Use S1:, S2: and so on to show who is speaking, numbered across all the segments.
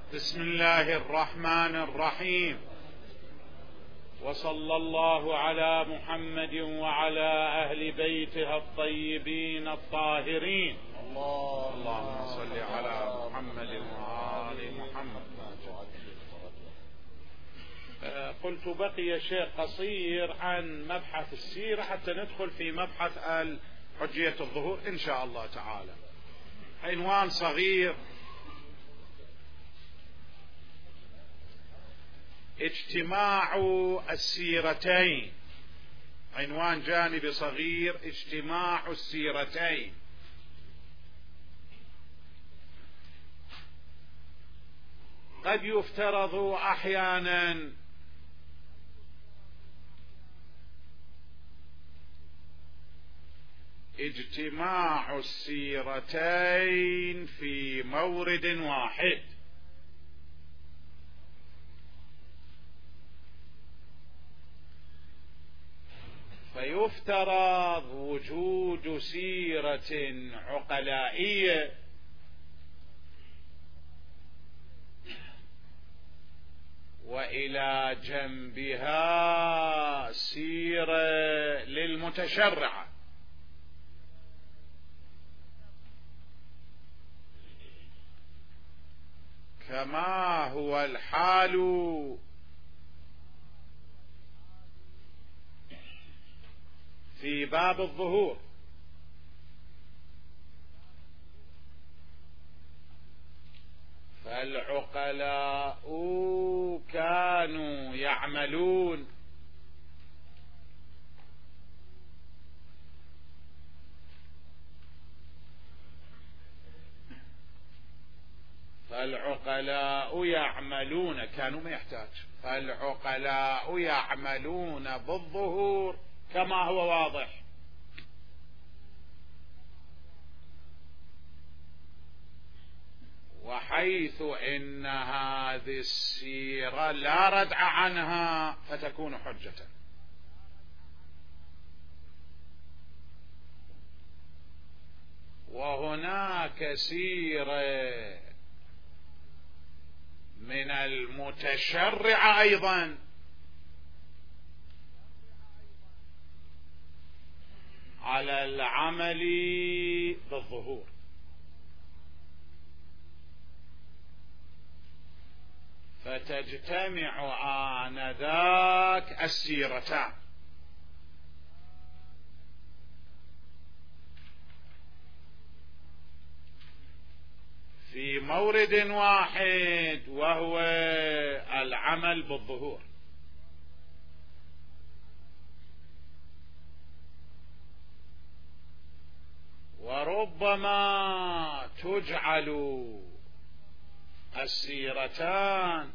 S1: بسم الله الرحمن الرحيم، وصلى الله على محمد وعلى أهل بيته الطيبين الطاهرين. اللهم صل على محمد وآل محمد. قلت بقي شيء قصير عن مبحث السيرة حتى ندخل في مبحث حجية الظهور إن شاء الله تعالى. عنوان صغير: اجتماع السيرتين. عنوان جانبي صغير: اجتماع السيرتين. قد يفترض أحيانا اجتماع السيرتين في مورد واحد، فيفترض وجود سيرة عقلائية وإلى جنبها سيرة للمتشرعة، كما هو الحال في باب الظهور. فالعقلاء كانوا يعملون كانوا ما يحتاج. فالعقلاء يعملون بالظهور كما هو واضح، وحيث إن هذه السيرة لا ردع عنها فتكون حجة. وهناك سيرة من المتشرع أيضا على العمل بالظهور، فتجتمع آنذاك السيرتان في مورد واحد، وهو العمل بالظهور. وربما تجعل السيرتان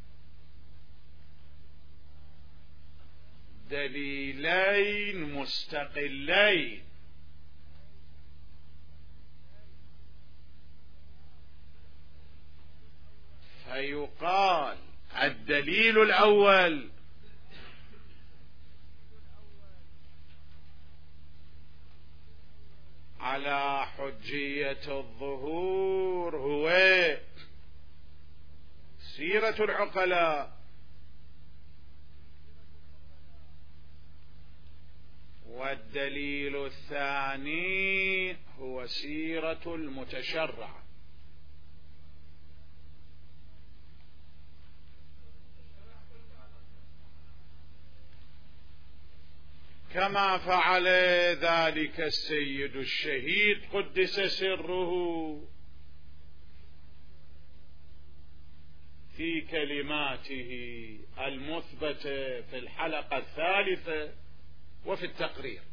S1: دليلين مستقلين، فيقال الدليل الأول على حجية الظهور هو سيرة العقلاء، والدليل الثاني هو سيرة المتشرع. كما فعل ذلك السيد الشهيد قدس سره في كلماته المثبتة في الحلقة الثالثة وفي التقرير.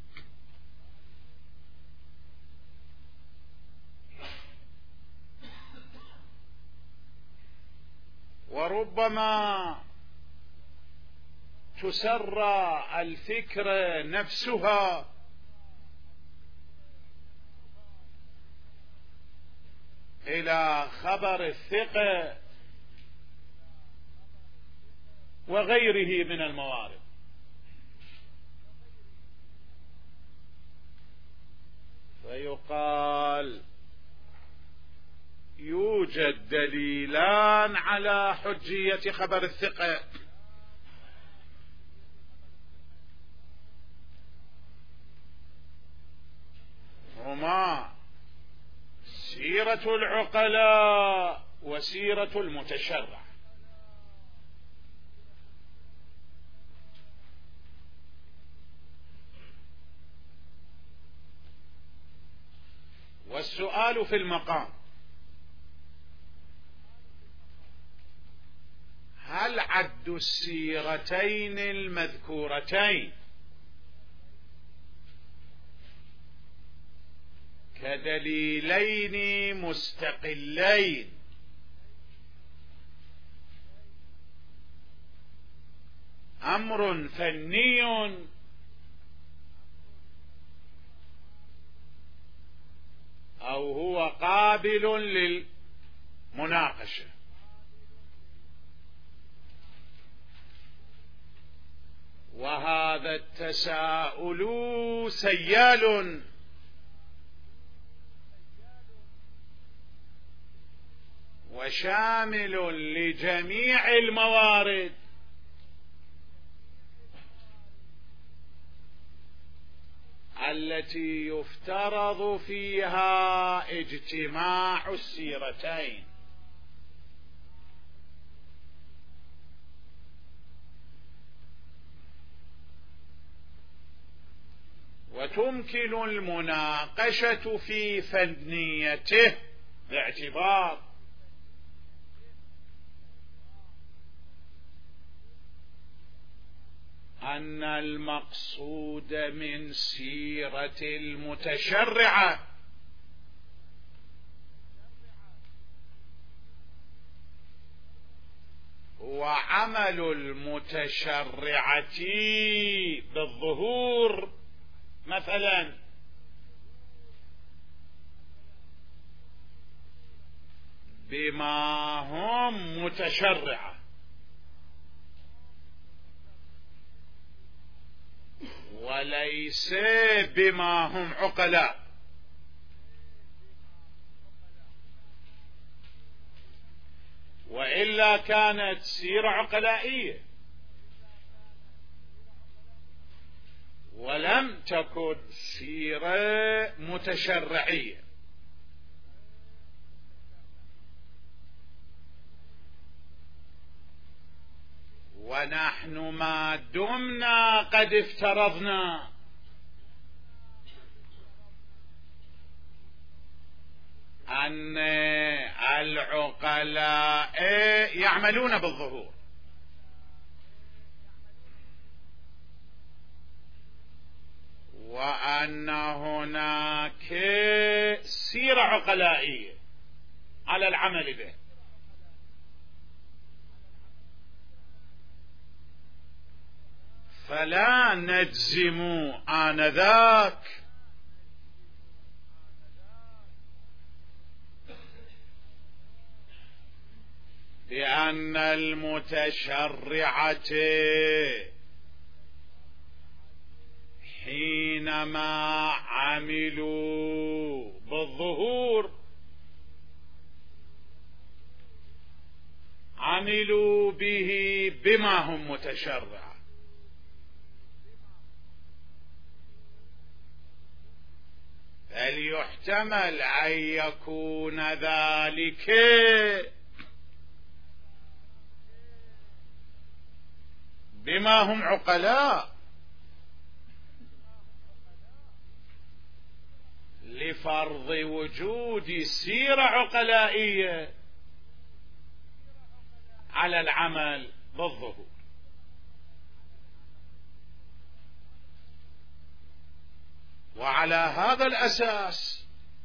S1: وربما تسرى الفكرة نفسها إلى خبر الثقة وغيره من الموارد، فيقال يوجد دليلان على حجية خبر الثقة. هما سيرة العقلاء وسيرة المتشرع. والسؤال في المقام: هل عد السيرتين المذكورتين كدليلين مستقلين أمر فني أو هو قابل للمناقشة؟ وهذا التساؤل سيال وشامل لجميع الموارد التي يفترض فيها اجتماع السيرتين. وتمكن المناقشة في فنيته باعتبار أن المقصود من سيرة المتشرعة هو عمل المتشرعة بالظهور مثلا بما هم متشرعة، وليس بما هم عقلاء. وإلا كانت سيرة عقلائية ولم تكن سيرة متشرعية. ونحن ما دمنا قد افترضنا أن العقلاء يعملون بالظهور وأن هناك سيرة عقلائية على العمل به، فلا نجزم آنذاك بأن المتشرعة حينما عملوا بالظهور عملوا به بما هم متشرع، بل يحتمل أن يكون ذلك بما هم عقلاء لفرض وجود سيرة عقلائية على العمل بالظهور. وعلى هذا الأساس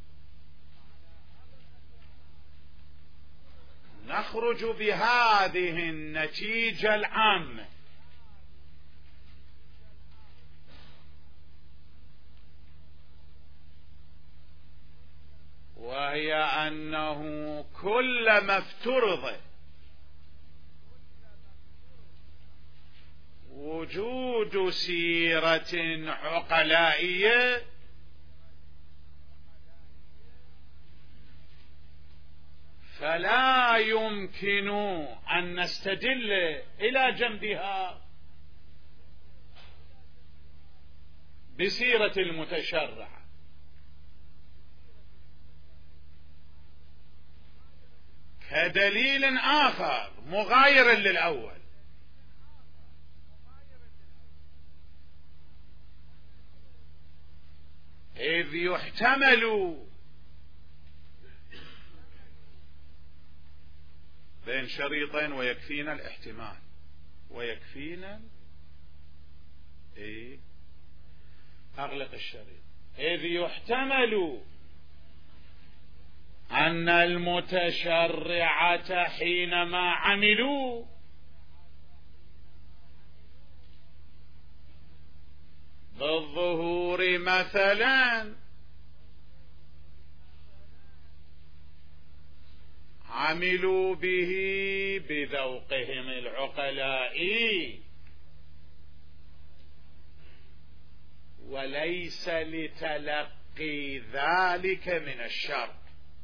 S1: نخرج بهذه النتيجة العامة: وهي أنه كلما افترض وجود سيرة عقلائية فلا يمكن أن نستدل إلى جنبها بسيرة المتشرع، كدليل آخر مغاير للأول، إذ يحتمل بين شريطين ويكفينا الاحتمال، ويكفينا أغلق الشريط. إذ يحتمل أن المتشرعة حينما عملوا بالظهور مثلا عملوا به بذوقهم العقلاء، وليس لتلقي ذلك من الشرع.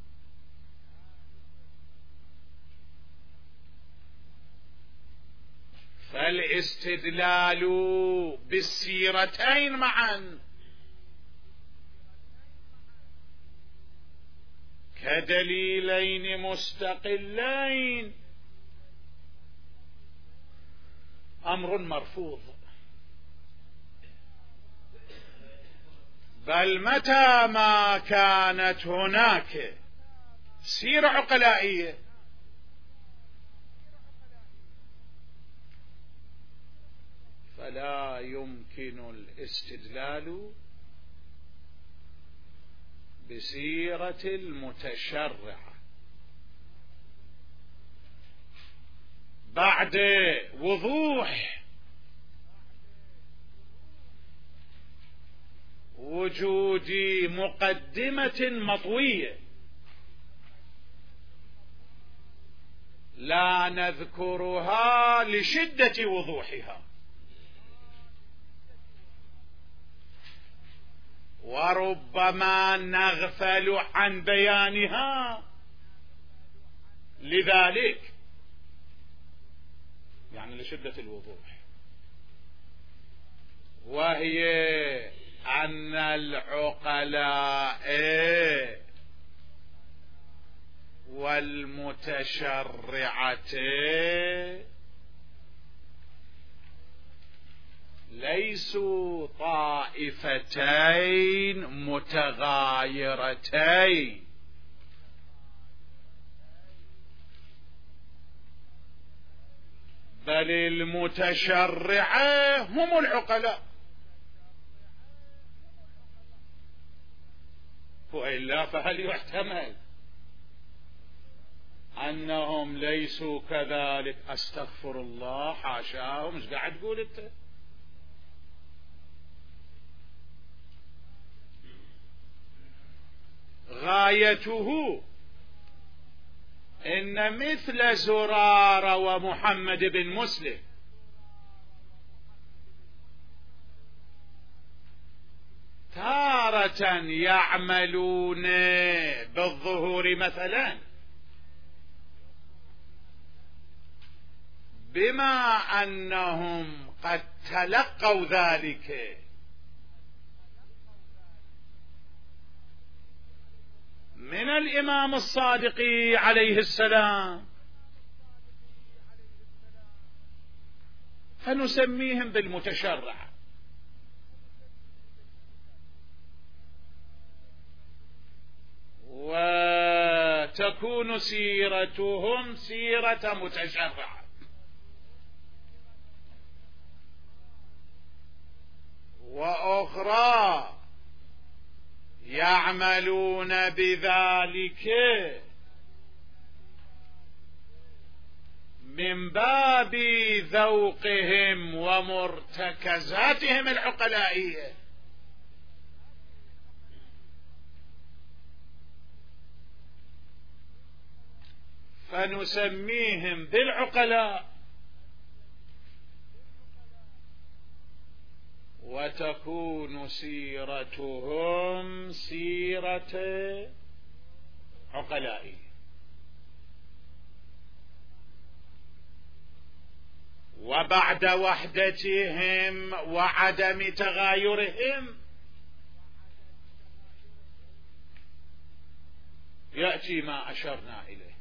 S1: فالاستدلال بالسيرتين معا كدليلين مستقلين أمر مرفوض، بل متى ما كانت هناك سيرة عقلائية فلا يمكن الاستدلال بسيرة المتشرع بعد وضوح وجود مقدمة مطوية لا نذكرها لشدة وضوحها، وربما نغفل عن بيانها لذلك، يعني لشدة الوضوح، وهي أن العقلاء والمتشرعة ليسوا طائفتين متغايرتين، بل المتشرعة هم العقلاء، وإلا فهل يحتمل أنهم ليسوا كذلك؟ أستغفر الله، حاشاهم، مش قاعد تقول أنت؟ غايته إن مثل زرارة ومحمد بن مسلم تارة يعملون بالظهور مثلا بما أنهم قد تلقوا ذلك من الإمام الصادق عليه السلام، فنسميهم بالمتشرع، وتكون سيرتهم سيرة متشرعة، وأخرى يعملون بذلك من باب ذوقهم ومرتكزاتهم العقلائية، فنسميهم بالعقلاء، وتكون سيرتهم سيرة عقلائية. وبعد وحدتهم وعدم تغايرهم يأتي ما أشرنا إليه.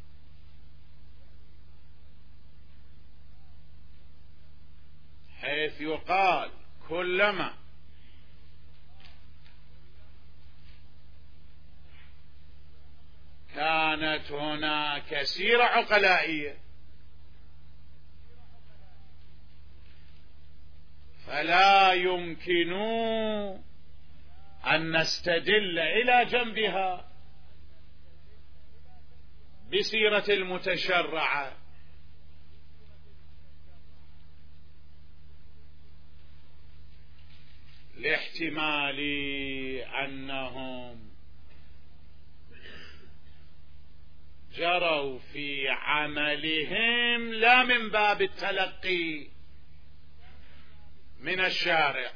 S1: حيث يقال كلما كانت هناك سيرة عقلائية فلا يمكن أن نستدل إلى جنبها بسيرة المتشرعة، لاحتمال أنهم جروا في عملهم لا من باب التلقي من الشارع،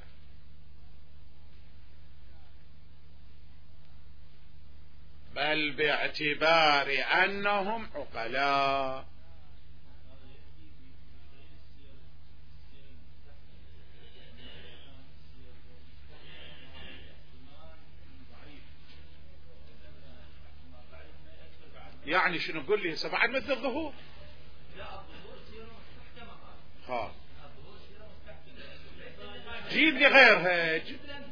S1: بل باعتبار أنهم عقلاء. يعني شنو؟ قل لي بعد مثل الظهور. جيب لي غيرها.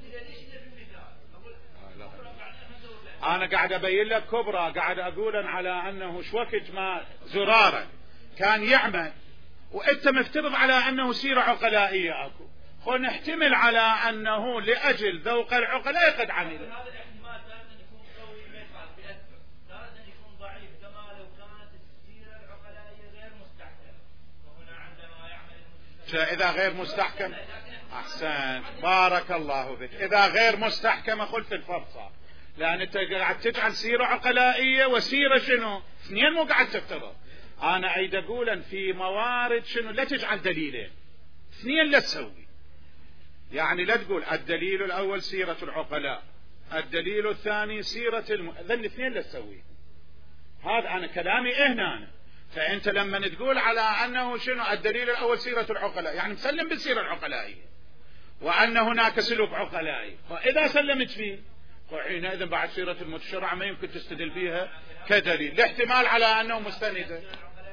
S1: أنا قاعد أبين لك كبرى، قاعد أقول على أنه شوكت ما زرارة كان يعمل وأنت مفترض على أنه سيرة عقلائية أكو، خل نحتمل على أنه لأجل ذوق العقلاء قد عمل.
S2: هذا الاحتمال تارة يكون قوي ما يفعل بأكثر، تارة يكون ضعيف كما لو كانت السيرة العقلائية غير مستحكمة، وهنا عندما يعمل
S1: إذا غير مستحكم أحسن بارك الله بك. إذا غير مستحكمة خلف الفرصة، لأن أنت قاعد تجعل سيرة عقلائية وسيرة شنو اثنين مو قاعد تفترض. أنا عيد أقول في موارد شنو لا تجعل دليلين اثنين لا تسوي، يعني لا تقول الدليل الأول سيرة العقلاء الدليل الثاني سيرة ذن اثنين لا تسوي. هذا أنا كلامي هنا أنا. فأنت لما تقول على أنه شنو الدليل الأول سيرة العقلاء يعني مسلم بالسيرة العقلائية وأن هناك سلوك عقلائي، فإذا سلمت فيه وحينئذ بعد سيرة المتشرع ما يمكن تستدل فيها كدليل، الاحتمال على أنه مستندة.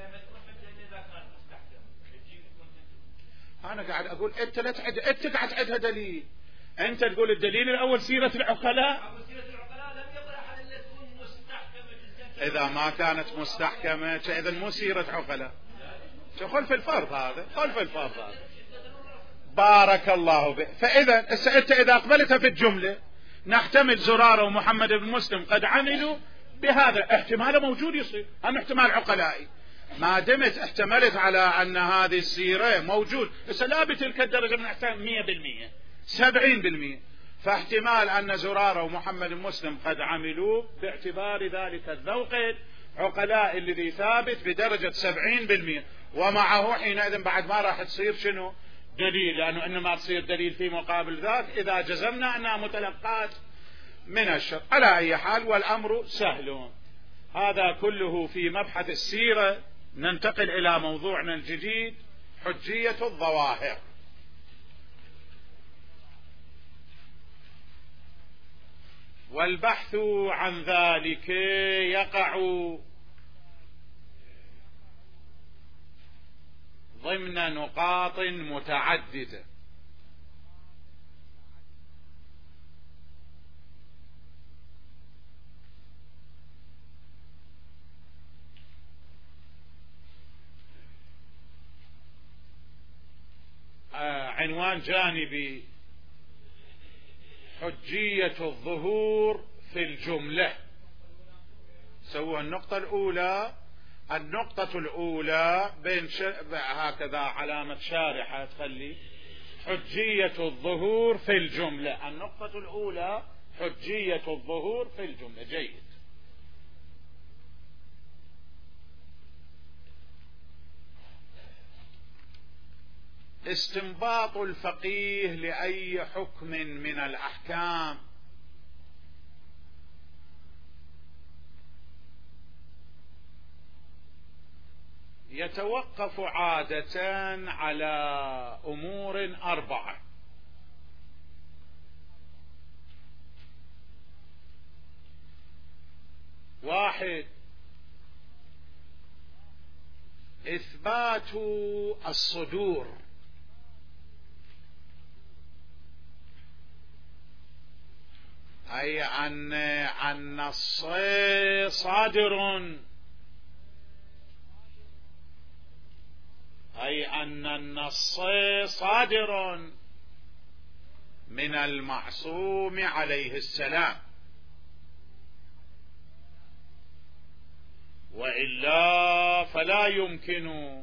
S1: أنا قاعد أقول أنت لا تعد، أنت قاعد تعدها دليل. أنت تقول الدليل الأول سيرة العقلاء، إذا ما كانت مستحكمة إذا مو سيرة عقلاء. خلف الفرض هذا، خلف الفرض هذا. بارك الله بك. فإذا أنت إذا أقبلتها في الجملة نحتمل زرارة ومحمد بن مسلم قد عملوا بهذا، احتمال موجود يصير، هم احتمال عقلائي. ما دمت احتملت على أن هذه السيرة موجود لا بتلك الدرجة من احتمال 100% 70%، فاحتمال أن زرارة ومحمد بن مسلم قد عملوا باعتبار ذلك الذوق عقلاء الذي ثابت بدرجة 70%، ومعه حينئذ بعد ما راح تصير شنو دليل، لأنه إنما تصير دليل في مقابل ذاك إذا جزمنا أنها متلقات من الشرع. على أي حال والأمر سهل. هذا كله في مبحث السيرة. ننتقل إلى موضوعنا الجديد حجية الظواهر. والبحث عن ذلك يقع ضمن نقاط متعددة. عنوان جانبي حجية الظهور في الجملة. سوى النقطة الأولى، النقطة الأولى بين هكذا علامة شارحة تخلي حجية الظهور في الجملة. النقطة الأولى حجية الظهور في الجملة. جيد. استنباط الفقيه لأي حكم من الأحكام يتوقف عادة على أمور 4. واحد: إثبات الصدور، أي أن النص صادر، أي أن النص صادر من المعصوم عليه السلام، وإلا فلا يمكن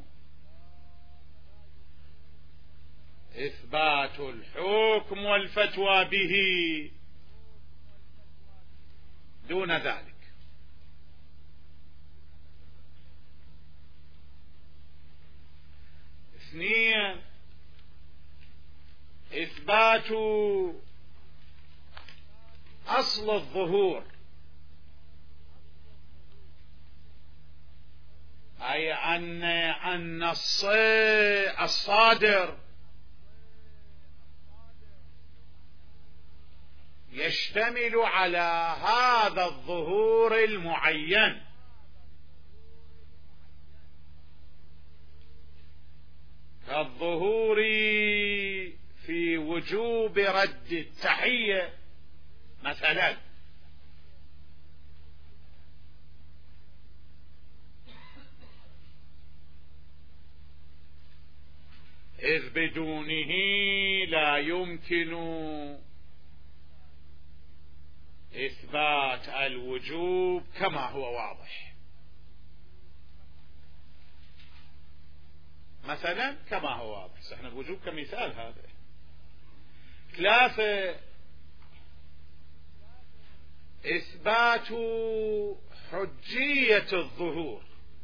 S1: إثبات الحكم والفتوى به دون ذلك. 2: إثبات أصل الظهور، أي أن النص الصادر يشتمل على هذا الظهور المعين، كالظهور في وجوب رد التحية مثلا، إذ بدونه لا يمكن إثبات الوجوب كما هو واضح. مثلا كما هو واضح، احنا الوجوب كمثال هذا. 3: إثبات حجية الظهور،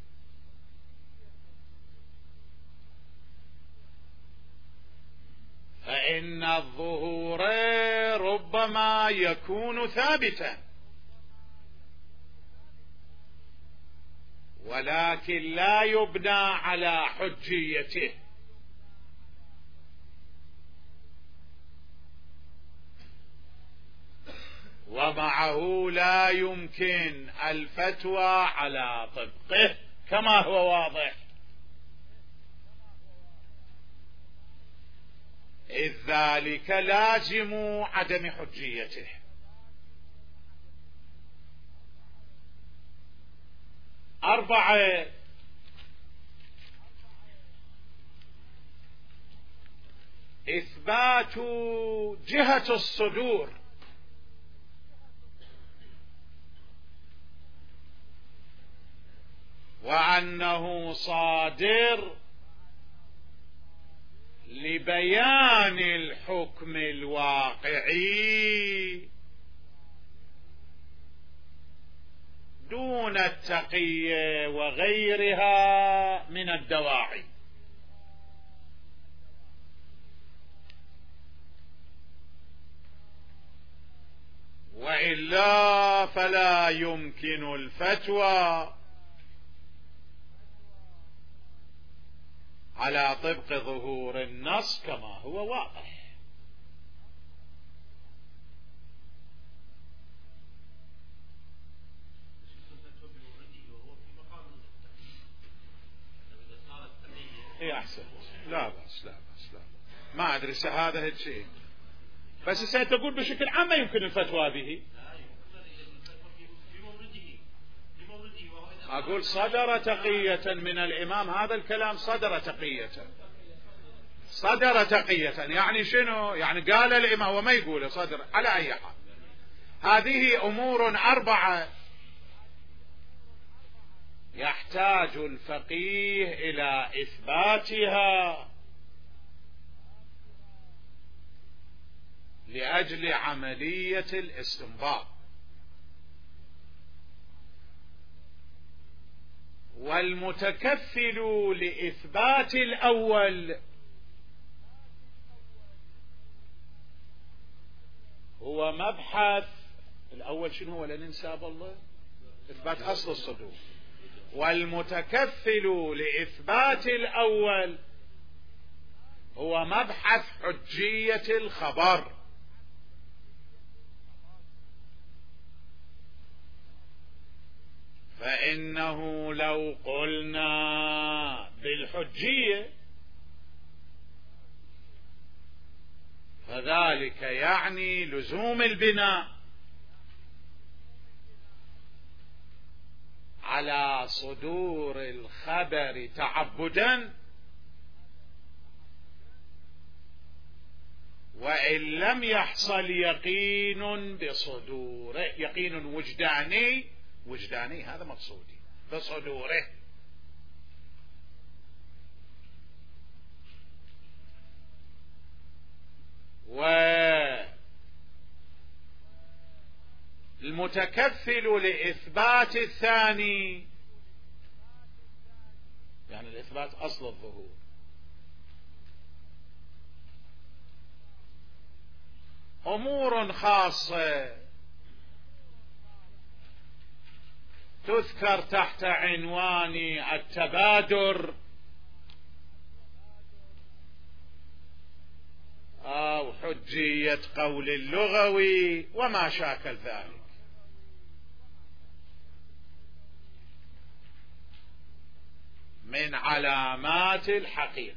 S1: فإن الظهور ربما يكون ثابتا ولكن لا يبنى على حجيته، ومعه لا يمكن الفتوى على طبقه كما هو واضح، إذ ذلك لازم عدم حجيته. 4: إثبات جهة الصدور، وأنه صادر لبيان الحكم الواقعي دون التقية وغيرها من الدواعي. وإلا فلا يمكن الفتوى على طبق ظهور النص كما هو واضح. اي احسن، لا بأس لا بأس، لا ما ادري هذا هيك شيء، بس ستقول بشكل عام ما يمكن الفتوى به. أقول صدر تقية من الإمام، هذا الكلام صدر تقية، صدر تقية يعني شنو؟ يعني قال الإمام وما يقوله صدر. على أي حال هذه أمور 4 يحتاج الفقيه إلى إثباتها لأجل عملية الاستنباط، والمتكفل لإثبات الأول هو مبحث الأول شنو هو؟ لا ننسى بالله، إثبات أصل الصدور. والمتكفل لإثبات الأول هو مبحث حجية الخبر. فإنه لو قلنا بالحجية فذلك يعني لزوم البناء على صدور الخبر تعبدا، وإن لم يحصل يقين بصدوره، يقين وجداني هذا مقصودي بصدوره. والمتكفل لإثبات الثاني يعني الإثبات أصل الظهور أمور خاصة تذكر تحت عنوان التبادر أو حجية قول اللغوي وما شاكل ذلك. من علامات الحقيقة.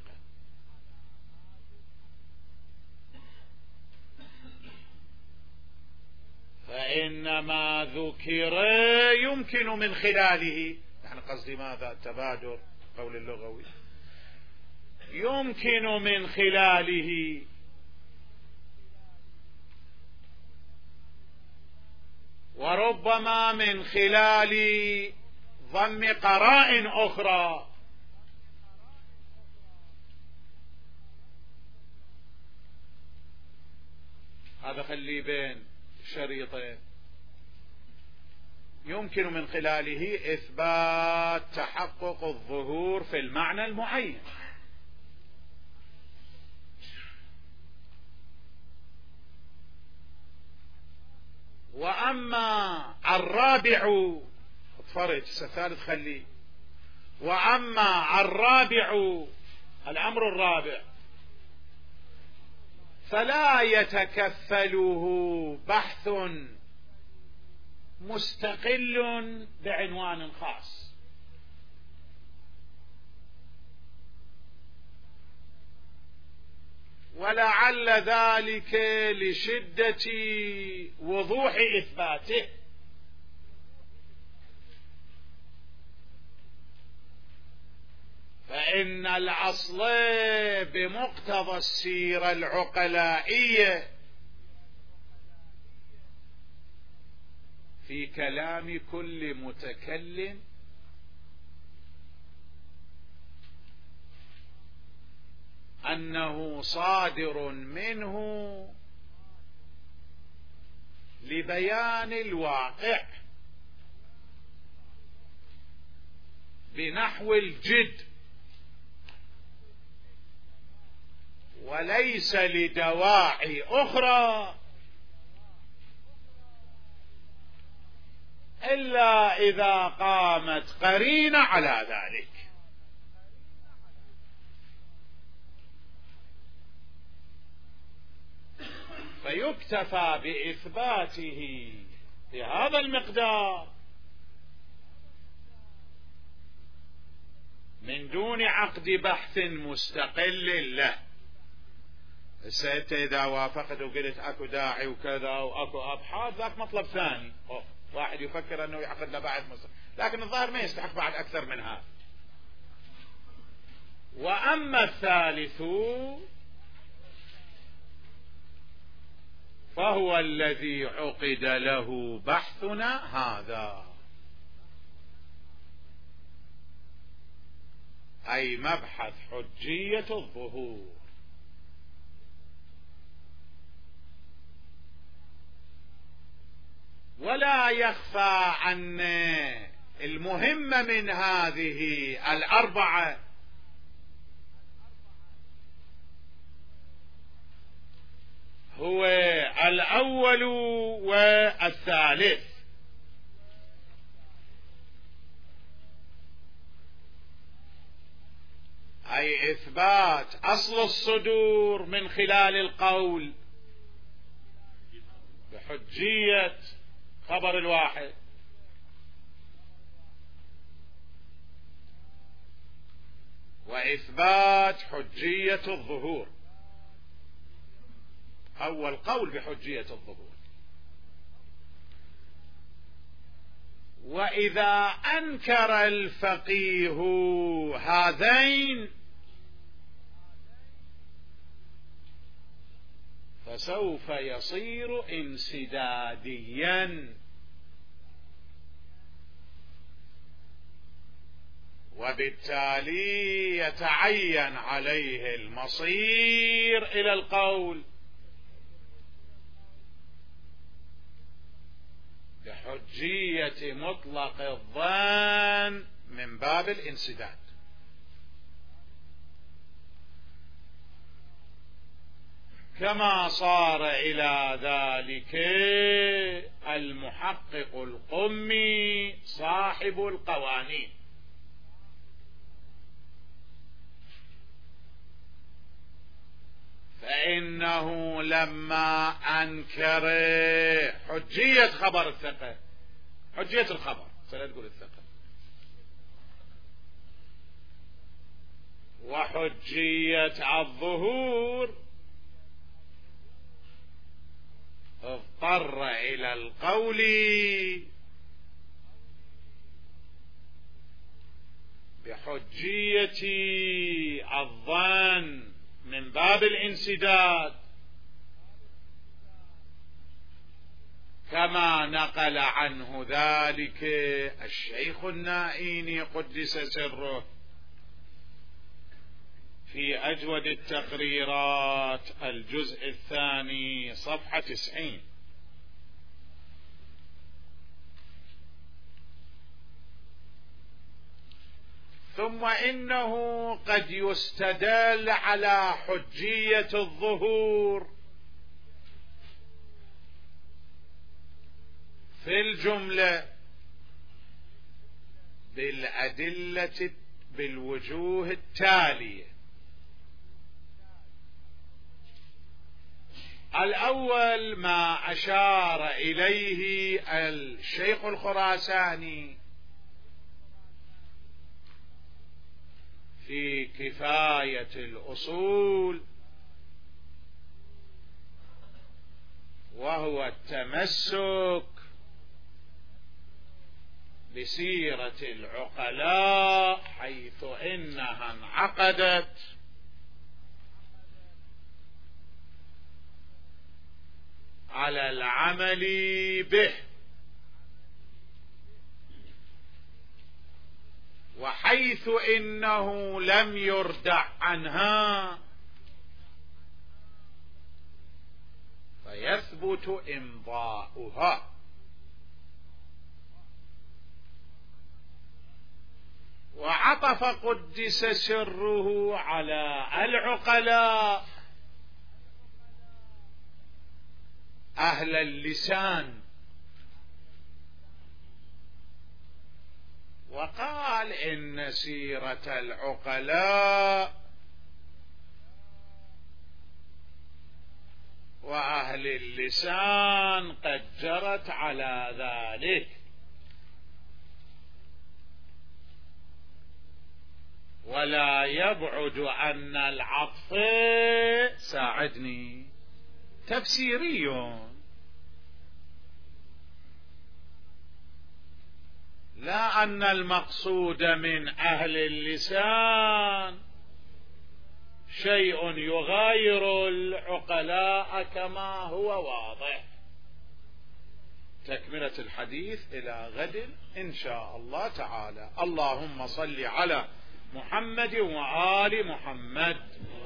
S1: فإنما ذكر يمكن من خلاله، يعني قصدي ماذا؟ التبادر قول اللغوي يمكن من خلاله وربما من خلال ضم قرائن أخرى هذا خلي بين شريطين، يمكن من خلاله إثبات تحقق الظهور في المعنى المعين. وأما الرابع فرج الثالث خليه، وأما الرابع الأمر الرابع فلا يتكفله بحث مستقل بعنوان خاص، ولعل ذلك لشدة وضوح إثباته. فإن الأصل بمقتضى السيرة العقلائية في كلام كل متكلم أنه صادر منه لبيان الواقع بنحو الجد، وليس لدواعي أخرى إلا إذا قامت قرينة على ذلك. فيكتفى بإثباته بهذا المقدار من دون عقد بحث مستقل له. انت اذا وافقت وقلت اكو داعي وكذا واكو ابحاث ذاك مطلب ثاني، واحد يفكر انه يعقد له بعد لكن الظاهر ما يستحق بعد اكثر من هذا. واما الثالث فهو الذي عقد له بحثنا هذا، أي مبحث حجية الظهور. ولا يخفى أن المهم من هذه الأربعة هو الأول والثالث، أي إثبات أصل الصدور من خلال القول بحجية خبر الواحد، وإثبات حجية الظهور. أول قول بحجية الظهور. وإذا أنكر الفقيه هذين فسوف يصير انسداديا، وبالتالي يتعين عليه المصير إلى القول بحجية مطلق الظن من باب الانسداد. كما صار إلى ذلك المحقق القمي صاحب القوانين، فإنه لما أنكر حجية خبر الثقة، حجية الخبر سنقول الثقة، وحجية الظهور، اضطر إلى القول بحجية الظن من باب الانسداد، كما نقل عنه ذلك الشيخ النائيني قدس سره في أجود التقريرات الجزء الثاني صفحة 90. ثم إنه قد يستدل على حجية الظهور في الجملة بالأدلة بالوجوه التالية. الأول ما أشار إليه الشيخ الخراساني في كفاية الأصول، وهو التمسك بسيرة العقلاء حيث إنها انعقدت على العمل به، وحيث إنه لم يردع عنها فيثبت إمضاؤها. وعطف قدس سره على العقلاء أهل اللسان، وقال إن سيرة العقلاء وأهل اللسان قد جرت على ذلك، ولا يبعد أن العطف ساعدني تفسيري، لا أن المقصود من أهل اللسان شيء يغاير العقلاء كما هو واضح. تكملة الحديث إلى غد إن شاء الله تعالى. اللهم صل على محمد وآل محمد.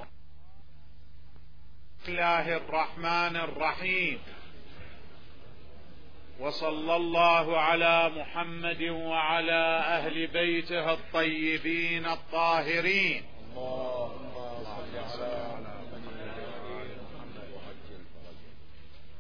S1: بسم الله الرحمن الرحيم، وصلى الله على محمد وعلى أهل بيته الطيبين الطاهرين.
S3: اللهم صل على محمد.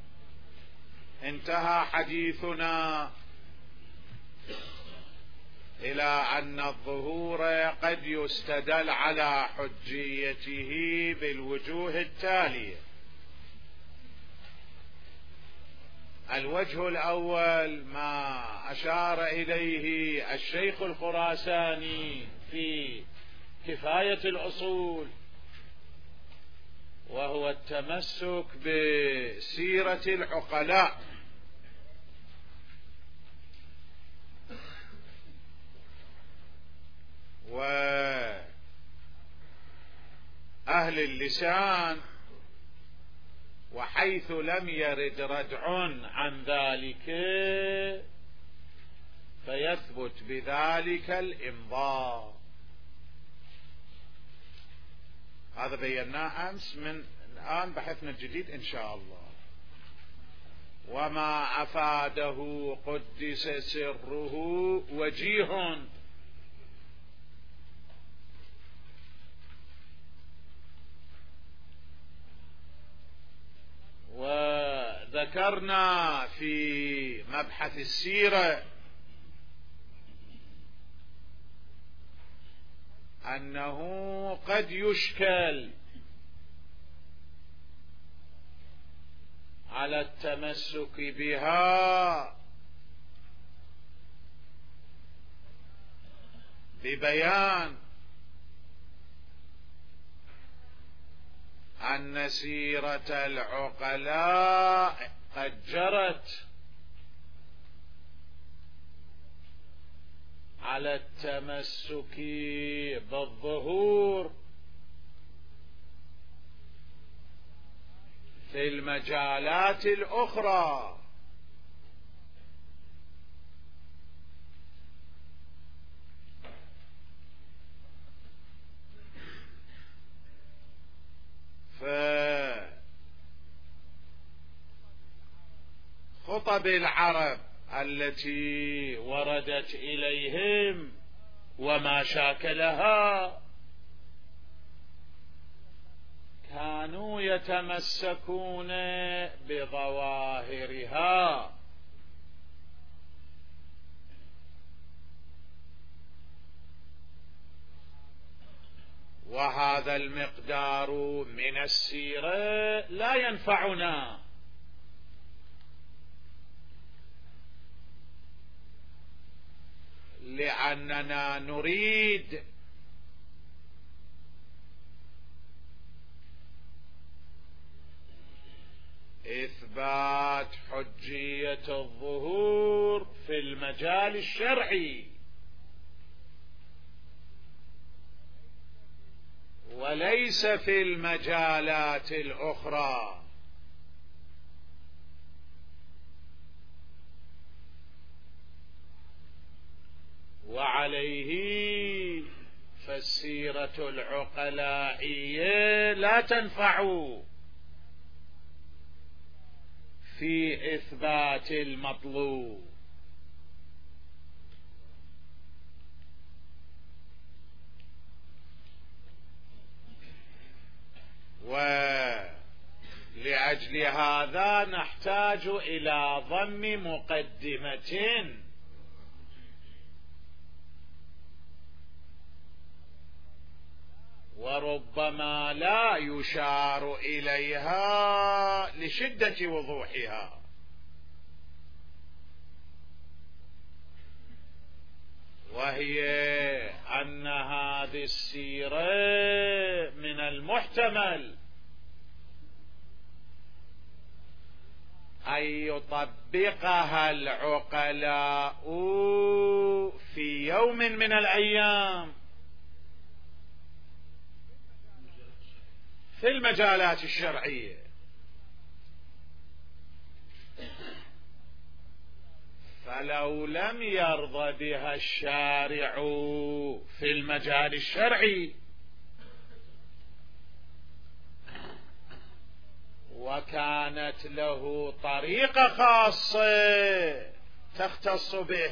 S1: انتهى حديثنا إلى أن الظهور قد يستدل على حجيته بالوجوه التالية. الوجه الأول ما أشار إليه الشيخ الخراساني في كفاية الأصول، وهو التمسك بسيرة العقلاء، وأهل اللسان، وحيث لم يرد ردع عن ذلك فيثبت بذلك الإمضاء. هذا بيناه أمس، من الآن بحثنا الجديد إن شاء الله. وما أفاده قدس سره وجيه، وذكرنا في مبحث السيرة أنه قد يشكل على التمسك بها ببيان أن سيرة العقلاء قد جرت على التمسك بالظهور في المجالات الأخرى، فخطب العرب التي وردت إليهم وما شاكلها كانوا يتمسكون بظواهرها، وهذا المقدار من السيرة لا ينفعنا، لأننا نريد إثبات حجية الظهور في المجال الشرعي وليس في المجالات الأخرى. وعليه فالسيرة العقلائية لا تنفع في إثبات المطلوب. ولأجل هذا نحتاج إلى ضم مقدمة وربما لا يشار إليها لشدة وضوحها، وهي أن هذه السيرة من المحتمل أن يطبقها العقلاء في يوم من الأيام في المجالات الشرعية، فلو لم يرضى بها الشارع في المجال الشرعي وكانت له طريقة خاصة تختص به،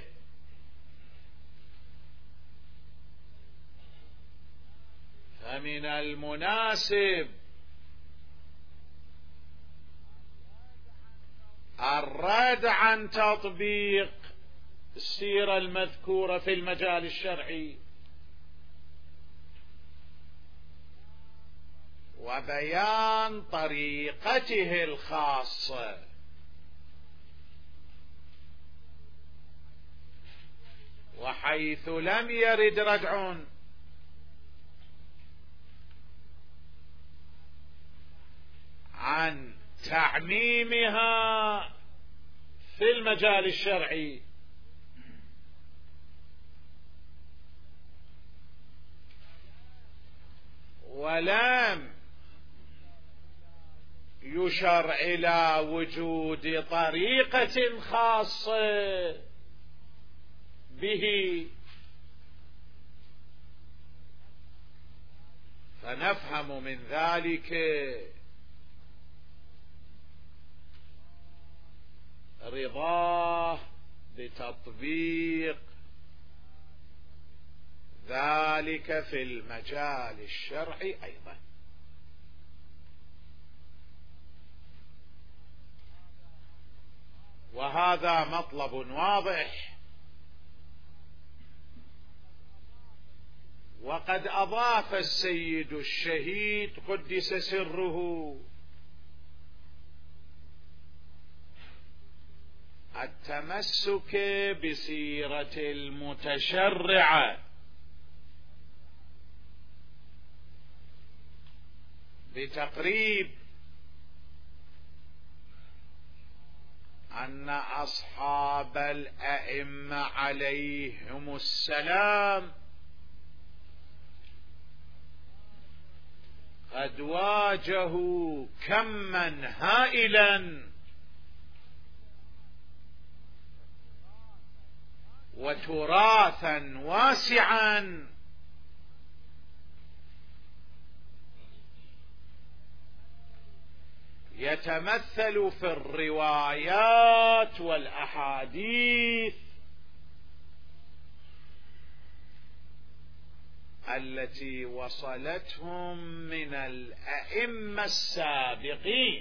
S1: فمن المناسب الرد عن تطبيق السيرة المذكورة في المجال الشرعي، وبيان طريقته الخاصة، وحيث لم يرد ردع عن تعميمها في المجال الشرعي، ولم يشر إلى وجود طريقة خاصة به، فنفهم من ذلك رضاه بتطبيق ذلك في المجال الشرعي أيضا. وهذا مطلب واضح، وقد أضاف السيد الشهيد قدس سره التمسك بسيرة المتشرع بتقريب أن أصحاب الأئمة عليهم السلام قد واجهوا كما هائلا وتراثا واسعا يتمثل في الروايات والأحاديث التي وصلتهم من الأئمة السابقين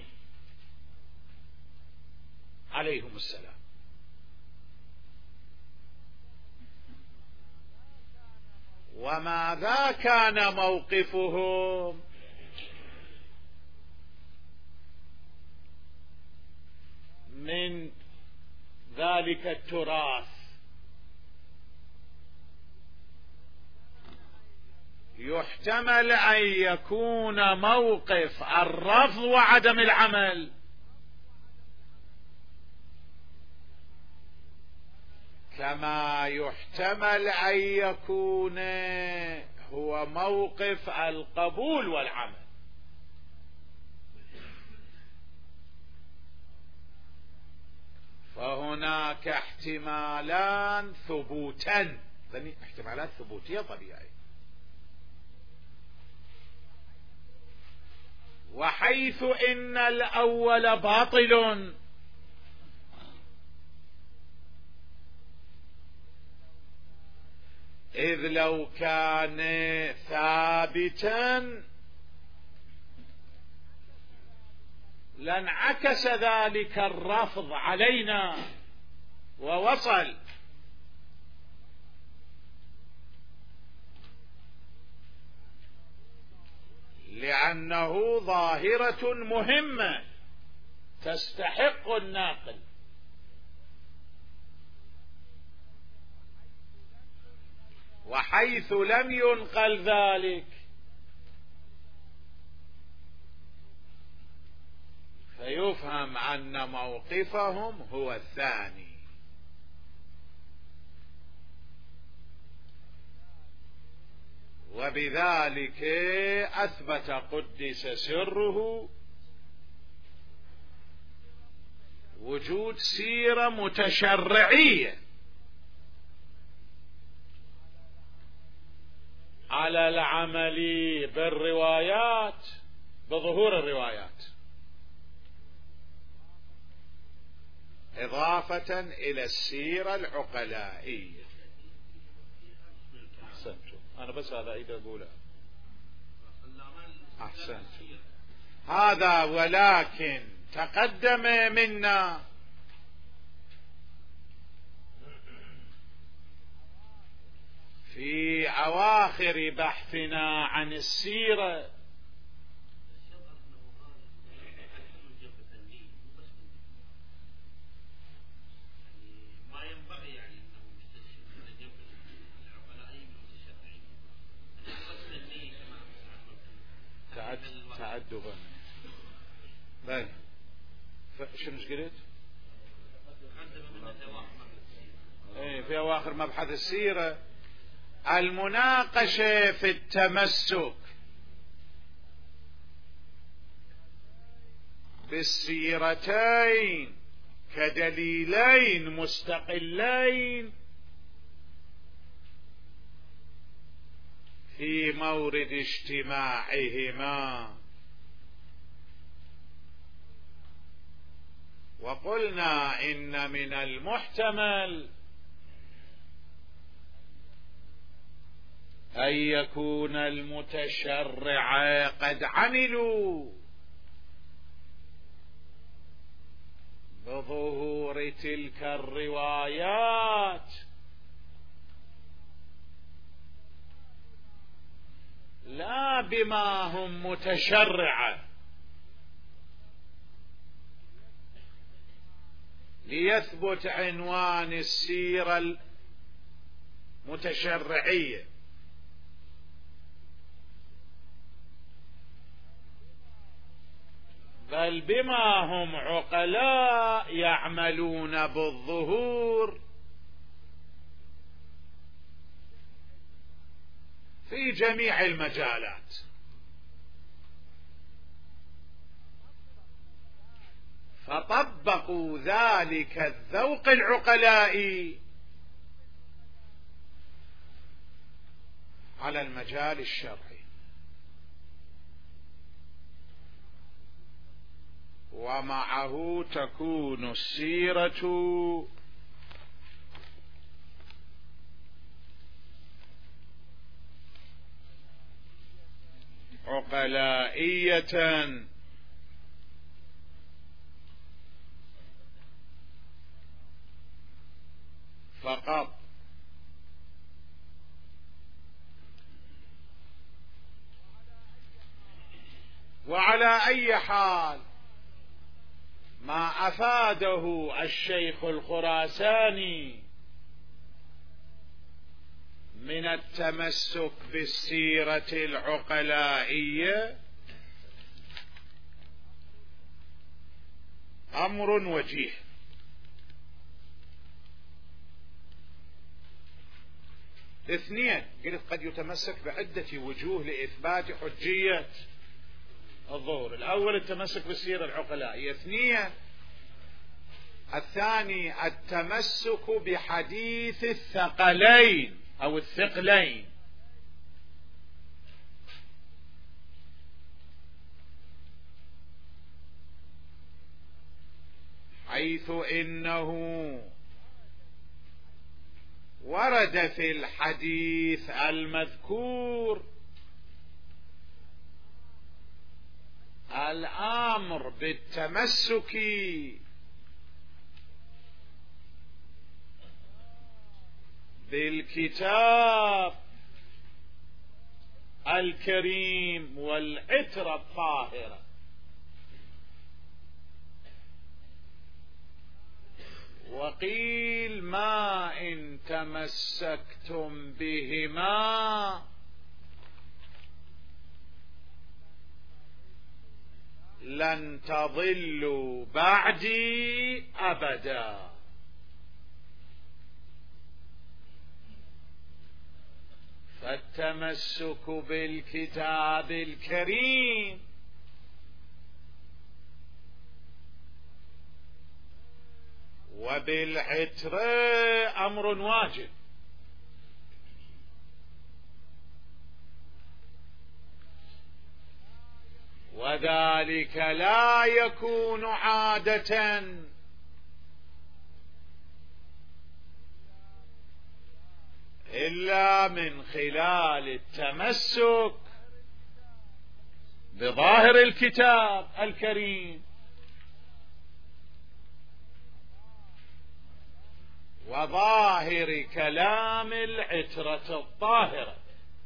S1: عليهم السلام. وماذا كان موقفهم من ذلك التراث؟ يحتمل أن يكون موقف الرفض وعدم العمل، كما يحتمل أن يكون هو موقف القبول والعمل. فهناك احتمالان ثبوتا، احتمالات ثبوتية طبيعية. وحيث إن الأول باطل إذ لو كان ثابتا لانعكس ذلك الرفض علينا ووصل، لأنه ظاهرة مهمة تستحق الناقل. وحيث لم ينقل ذلك فيفهم أن موقفهم هو الثاني. وبذلك أثبت قدس سره وجود سيرة متشرعية على العمل بالروايات، بظهور الروايات، إضافة إلى السيرة العقلائية. أحسنتم، أنا بس هذا أريد أقوله. أحسنتم. هذا ولكن تقدم منا في أواخر بحثنا عن السيرة تعدبا. باي شنو قلت؟ في أواخر مبحث السيرة المناقشة في التمسك بالسيرتين كدليلين مستقلين في مورد اجتماعهما. وقلنا إن من المحتمل أن يكون المتشرع قد عملوا بظهور تلك الروايات لا بما هم متشرعة، ليثبت عنوان السيرة المتشرعية، بل بما هم عقلاء يعملون بالظهور في جميع المجالات. فطبقوا ذلك الذوق العقلائي على المجال الشرعي، ومعه تكون السيرة عقلائية فقط. وعلى أي حال ما أفاده الشيخ الخراساني من التمسك بالسيرة العقلائية أمر وجيه. اثنين، قلت قد يتمسك بعدة وجوه لإثبات حجية الظهور. الأول التمسك بالسيرة العقلائية. اثنين، الثاني التمسك بحديث الثقلين أو الثقلين، حيث إنه ورد في الحديث المذكور الأمر بالتمسك بالكتاب الكريم والعترة الطاهرة، وقيل ما إن تمسكتم بهما لن تضلوا بعدي أبدا. فالتمسك بالكتاب الكريم وبالعترة أمر واجب، وذلك لا يكون عادة إلا من خلال التمسك بظاهر الكتاب الكريم وظاهر كلام العترة الطاهرة.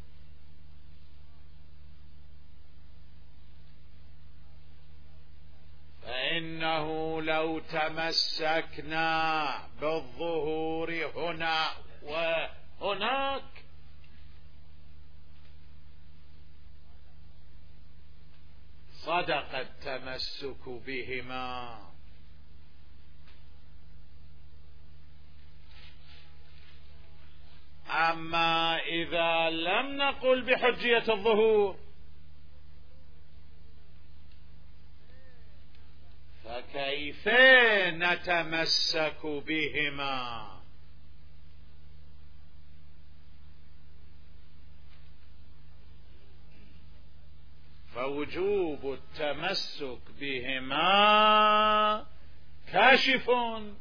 S1: فإنه لو تمسكنا بالظهور هنا وهناك صدق التمسك بهما. أما إذا لم نقل بحجية الظهور فكيف نتمسك بهما؟ فوجوب التمسك بهما كاشف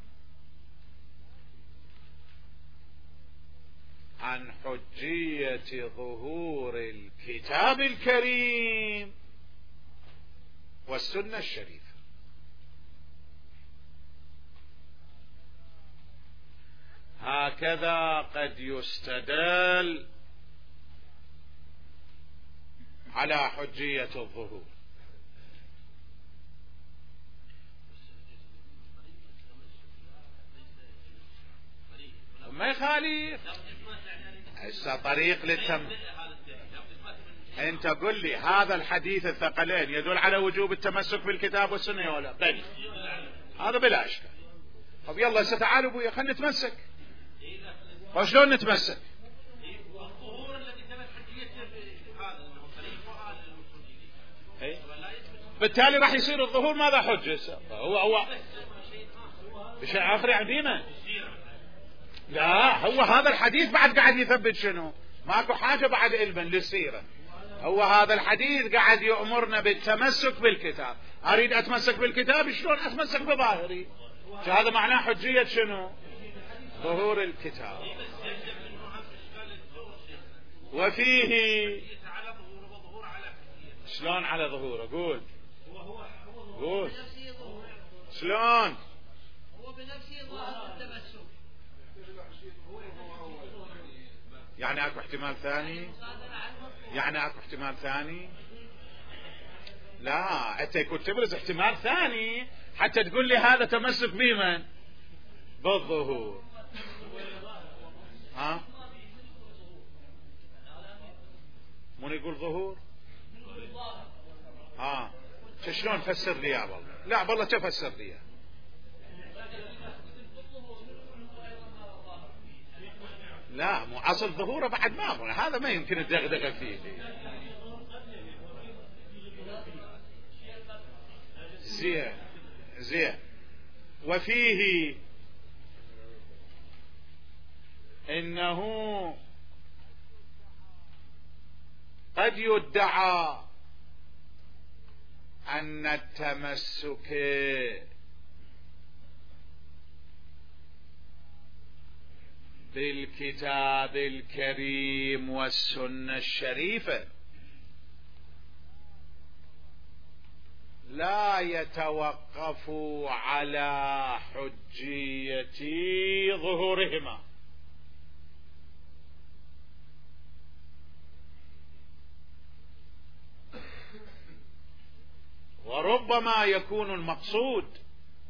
S1: عن حجية ظهور الكتاب الكريم والسنة الشريفة. هكذا قد يستدل على حجية الظهور. ما يخالف هسه طريق انت قل لي هذا الحديث الثقلين يدل على وجوب التمسك بالكتاب والسنة ولا بل هذا بلا اشكال. طب يلا هسه تعالوا ابويا خلينا نتمسك. وشلون نتمسك؟ بالتالي راح يصير الظهور ماذا حجة؟ هو بشيء آخر يعني ديما. لا هو هذا الحديث بعد قاعد يثبت شنو؟ ماكو حاجة بعد علما للسيرة. هو هذا الحديث قاعد يأمرنا بالتمسك بالكتاب. أريد أتمسك بالكتاب شلون أتمسك بظاهري؟ هذا معناه حجية شنو؟ ظهور الكتاب. وفيه شلون على ظهوره؟ قول قول شلون؟
S2: هو بنفسه ظاهر التمسك.
S1: يعني اكو احتمال ثاني؟ يعني اكو احتمال ثاني؟ لا انت كنت تبرز احتمال ثاني حتى تقول لي هذا تمسك بمن؟ بالظهور. ها؟ من يقول ظهور؟ شلون فسر لي يا والله؟ لا والله تفسر لي. لا مو اصل ظهوره بعد ما هذا ما يمكن الدغدغه فيه. زين وفيه انه قد يدعى أن التمسك بالكتاب الكريم والسنة الشريفة لا يتوقف على حجية ظهورهما، وربما يكون المقصود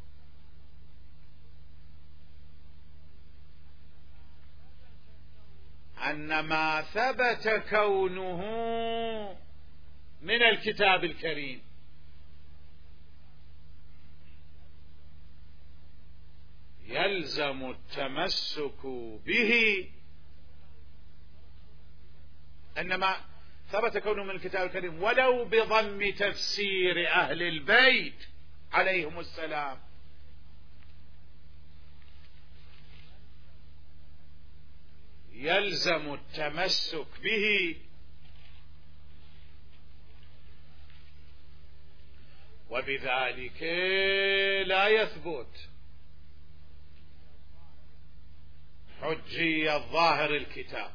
S1: أن ما ثبت كونه من الكتاب الكريم يلزم التمسك به، أنما ثبت كونه من الكتاب الكريم ولو بضم تفسير أهل البيت عليهم السلام، يلزم التمسك به، وبذلك لا يثبت حجية ظاهر الكتاب.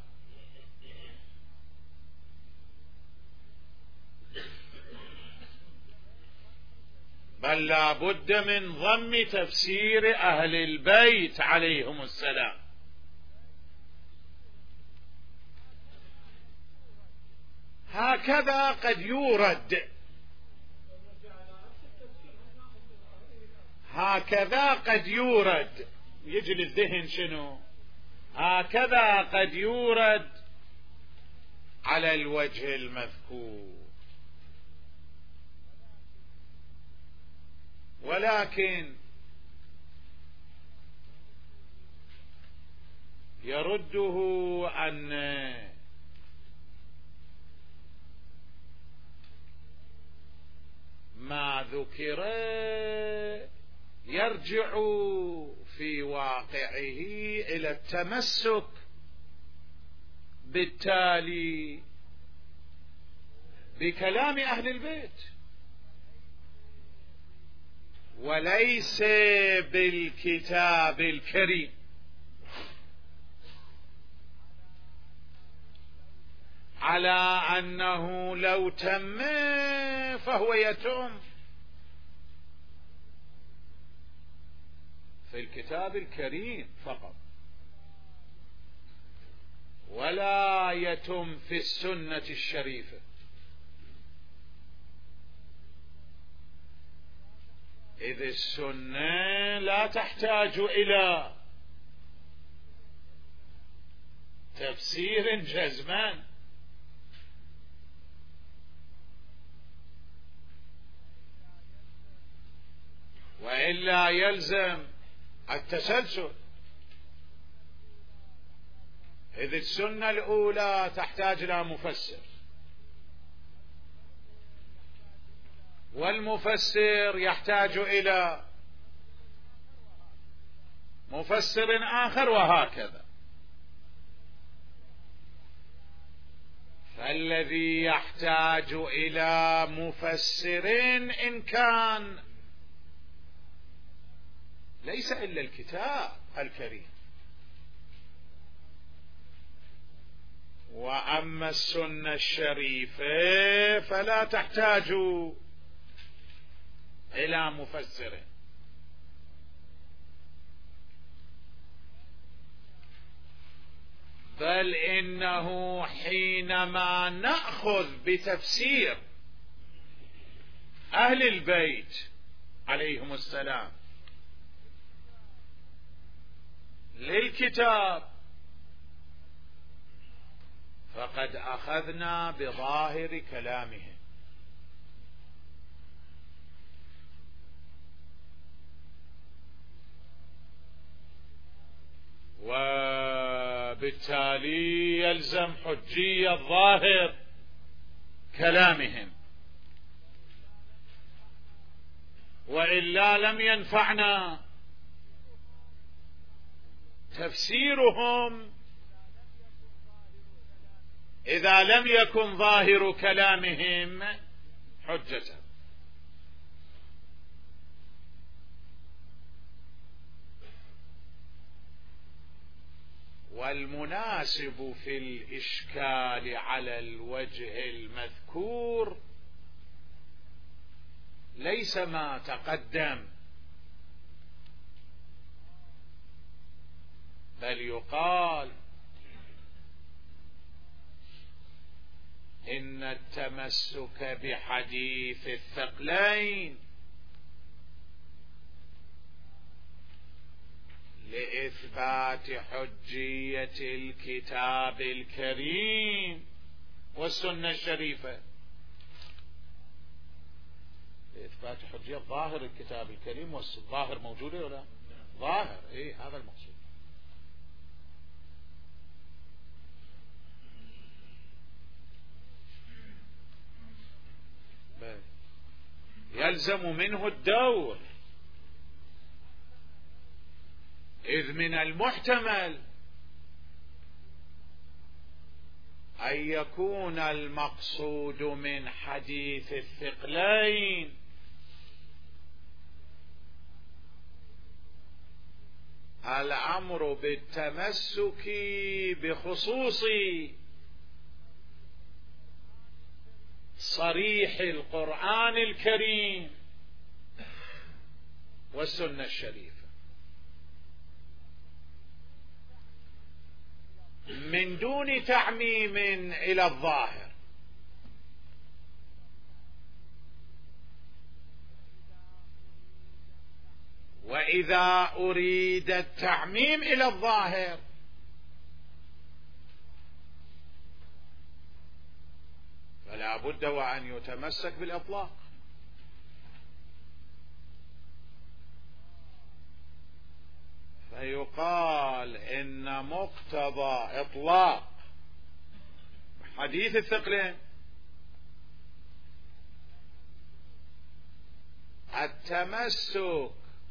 S1: بل لا بد من ضم تفسير أهل البيت عليهم السلام. هكذا قد يورد، هكذا قد يورد، يجي للذهن شنو؟ هكذا قد يورد على الوجه المذكور، ولكن يرده أن ما ذكر يرجع في واقعه إلى التمسك بالتالي بكلام أهل البيت، وليس بالكتاب الكريم، على أنه لو تم فهو يتم في الكتاب الكريم فقط، ولا يتم في السنة الشريفة، إذ السنة لا تحتاج إلى تفسير جزما، وإلا يلزم التسلسل، إذ السنة الأولى تحتاج إلى مفسر، والمفسر يحتاج إلى مفسر آخر، وهكذا. فالذي يحتاج إلى مفسر إن كان ليس إلا الكتاب الكريم، وأما السنة الشريفة فلا تحتاج إلى مفسر، بل إنه حينما نأخذ بتفسير أهل البيت عليهم السلام للكتاب فقد أخذنا بظاهر كلامهم، وبالتالي يلزم حجية ظاهر كلامهم، وإلا لم ينفعنا تفسيرهم إذا لم يكن ظاهر كلامهم حجة. والمناسب في الإشكال على الوجه المذكور ليس ما تقدم، بل يقال إن التمسك بحديث الثقلين لإثبات حجية الكتاب الكريم والسنة الشريفة، لإثبات حجية ظاهر الكتاب الكريم والظاهر موجودة ولا ظاهر، إيه هذا المقصود. يلزم منه الدور، إذ من المحتمل أن يكون المقصود من حديث الثقلين الأمر بالتمسك بخصوص صريح القرآن الكريم والسنة الشريفة من دون تعميم إلى الظاهر. وإذا أريد التعميم إلى الظاهر فلا بد وأن يتمسك بالإطلاق. فيقال إن مقتضى إطلاق حديث الثقلين التمسك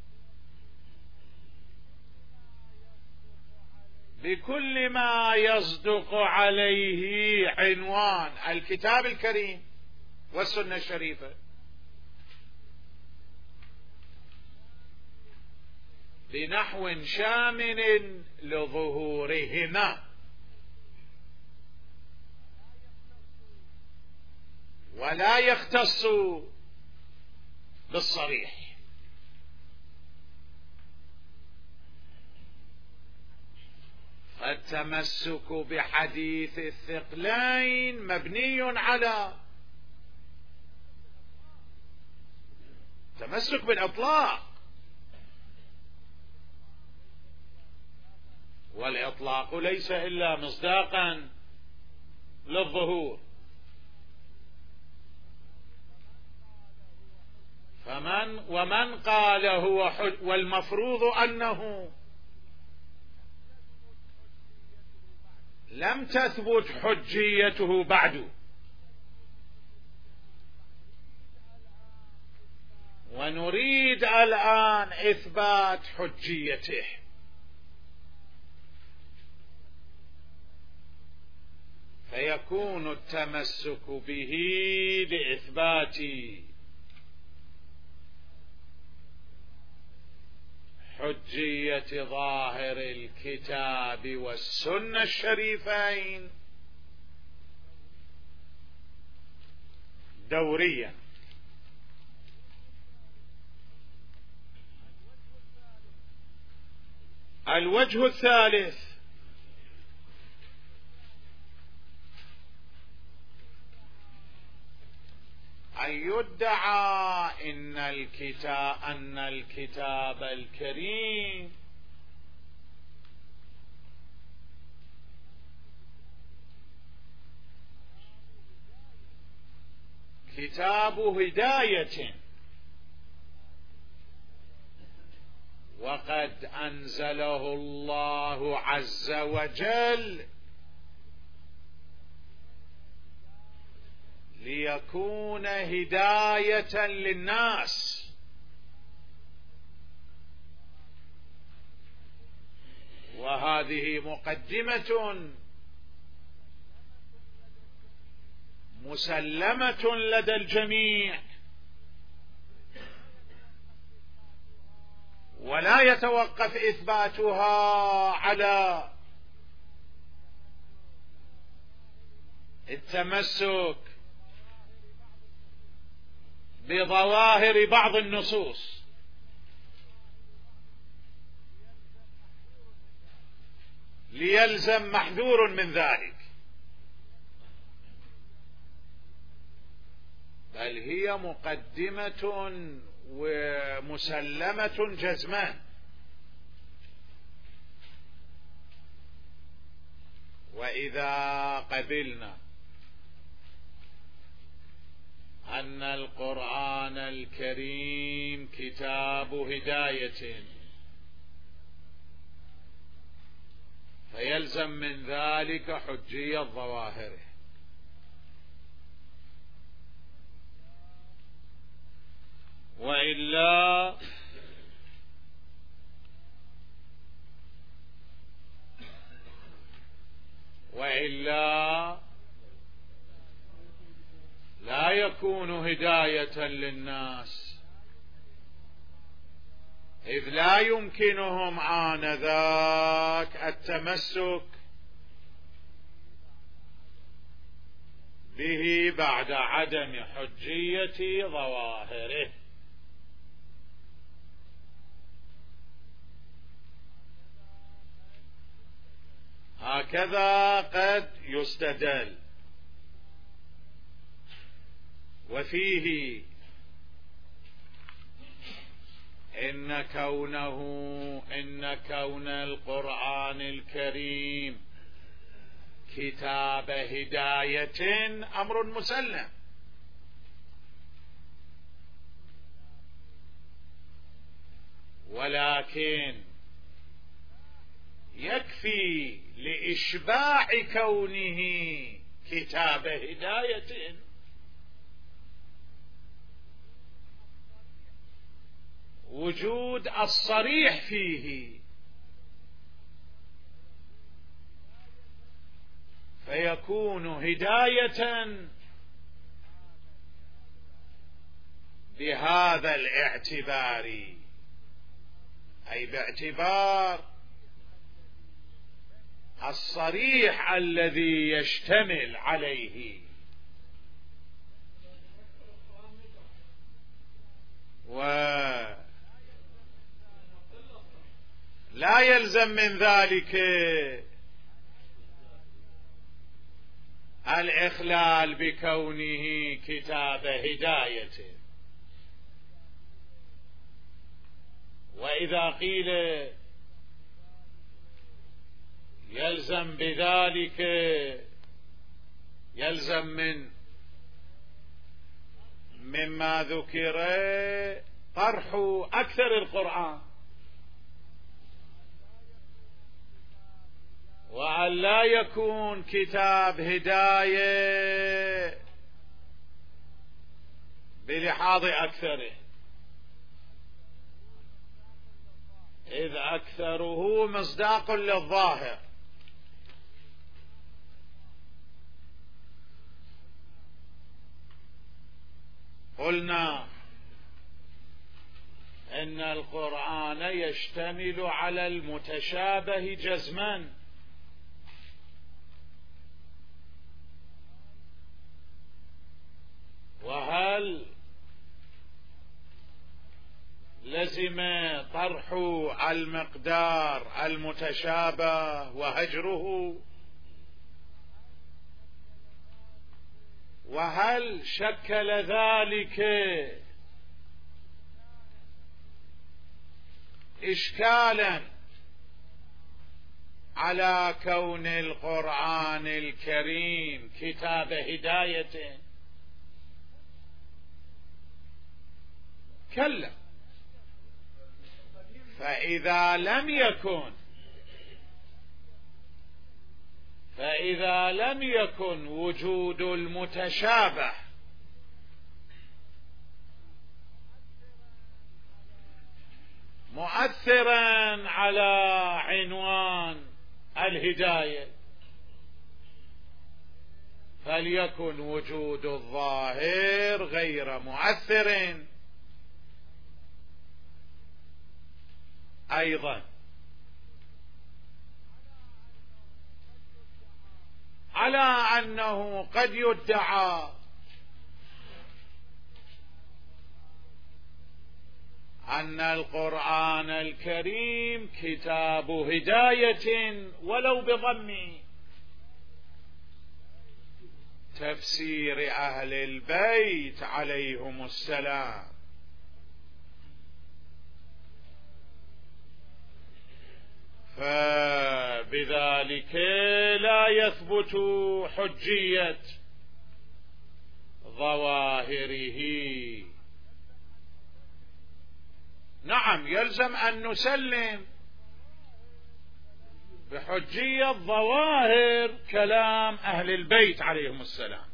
S1: بكل ما يصدق عليه عنوان الكتاب الكريم والسنة الشريفة بنحو شامل لظهورهما، ولا يختص بالصريح. التمسك بحديث الثقلين مبني على تمسك بالإطلاق، والإطلاق ليس إلا مصداقا للظهور. ومن قال هو حج، والمفروض أنه لم تثبت حجيته بعد، ونريد الآن إثبات حجيته. فيكون التمسك به لإثبات حجية ظاهر الكتاب والسنة الشريفين دوريا. الوجه الثالث أن يدعى أن الكتاب الكريم كتاب هداية، وقد أنزله الله عز وجل ليكون هداية للناس، وهذه مقدمة مسلمة لدى الجميع، ولا يتوقف إثباتها على التمسك بظواهر بعض النصوص، ليلزم محذور من ذلك، بل هي مقدمة ومسلمة جزمان. وإذا قبلنا أن القرآن الكريم كتاب هداية، فيلزم من ذلك حجية ظواهره، وإلا لا يكون هداية للناس، إذ لا يمكنهم آنذاك التمسك به بعد عدم حجية ظواهره. هكذا قد يستدل. وفيه إن كون القرآن الكريم كتاب هداية أمر مسلم، ولكن يكفي لإشباع كونه كتاب هداية وجود الصريح فيه، فيكون هداية بهذا الاعتبار، أي باعتبار الصريح الذي يشتمل عليه. ولا يلزم من ذلك الإخلال بكونه كتاب هداية. وإذا قيل يلزم بذلك، يلزم مما ذكر طرح أكثر القرآن، وأن لا يكون كتاب هداية بلحاظ أكثره، إذ أكثره مصداق للظاهر. قلنا إن القرآن يشتمل على المتشابه جزما، وهل لزم طرح المقدار المتشابه وهجره؟ وهل شكل ذلك إشكالا على كون القرآن الكريم كتاب هداية؟ كلا. فإذا لم يكن وجود المتشابه مؤثرا على عنوان الهداية، فليكن وجود الظاهر غير مؤثر أيضا، على أنه قد يدعى أن القرآن الكريم كتاب هداية ولو بضم تفسير أهل البيت عليهم السلام. فبذلك لا يثبت حجية ظواهره. نعم، يلزم أن نسلم بحجية ظواهر كلام أهل البيت عليهم السلام،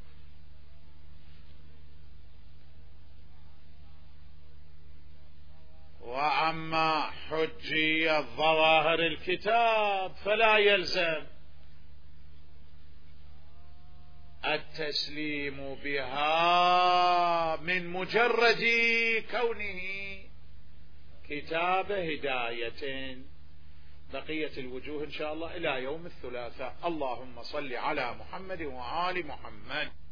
S1: وأما حجية ظواهر الكتاب فلا يلزم التسليم بها من مجرد كونه كتاب هداية. بقية الوجوه إن شاء الله إلى يوم الثلاثاء. اللهم صل على محمد وآل محمد.